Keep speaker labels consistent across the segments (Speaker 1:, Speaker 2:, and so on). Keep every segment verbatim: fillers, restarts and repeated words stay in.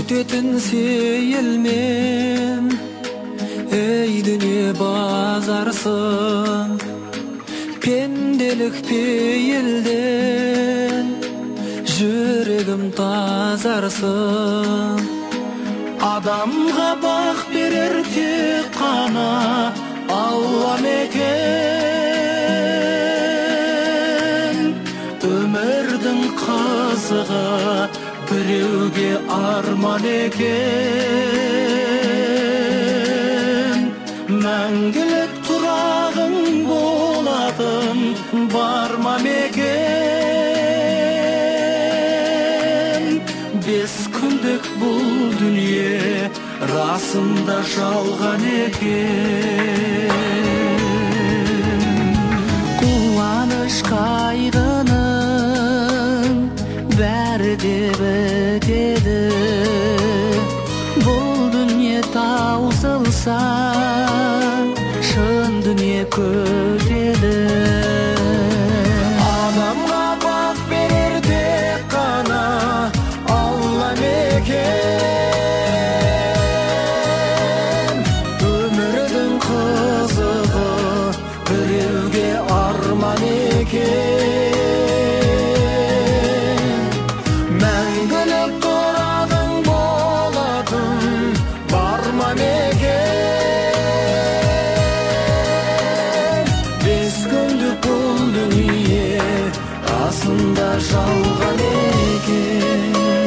Speaker 1: өтетін сейілмен, ей дүние базарсың, пенделік пейілден жүрегім тазарсың. Адамға бақ берер тек қана Алла мекен. Өмірдің қызығы біреуге арман екен. Мәңгілік тұрағың болатын бар ма мекен? Бес күндік бұл дүние расында жалған екен. Қуаныш қайғының бәрі де бітеді. Бұл дүние таусылса, шын дүние көтеді. Адамға бақ берер тек қана Алла мекен. Өмірдің қызығы біреуге арман екен. Мәңгілік тұрағың болатын бар ма мекен? Бес күндік бұл дүние расында жалған екен.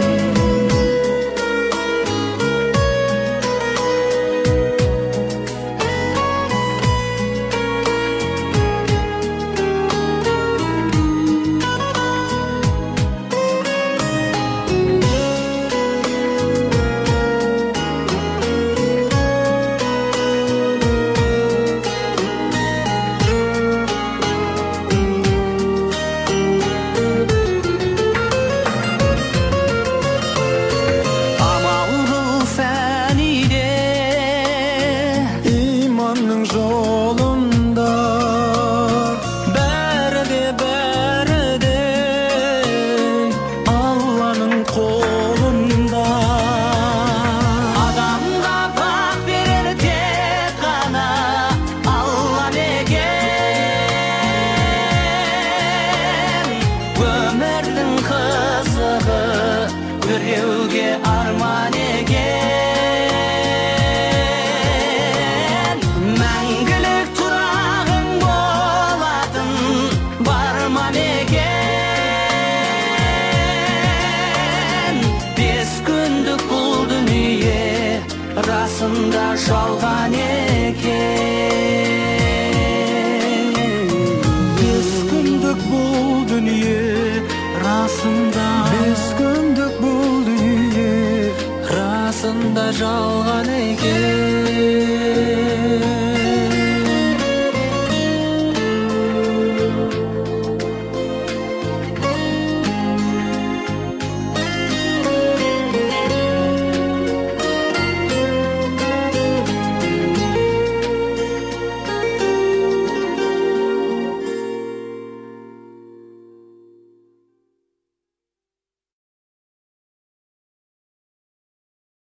Speaker 1: Жолында бәрі де бәрі де Алланың қолында. Адамға бақ берер тек қана Алла мекен. Өмірдің қызығы біреуге арман екен. Мәңгілік тұрағың болатын бар ма мекен? Бес күндік бұл дүние расында жалған екен. Бес күндік бұл дүние расында, бес күндік бұл дүние расында жалған екен.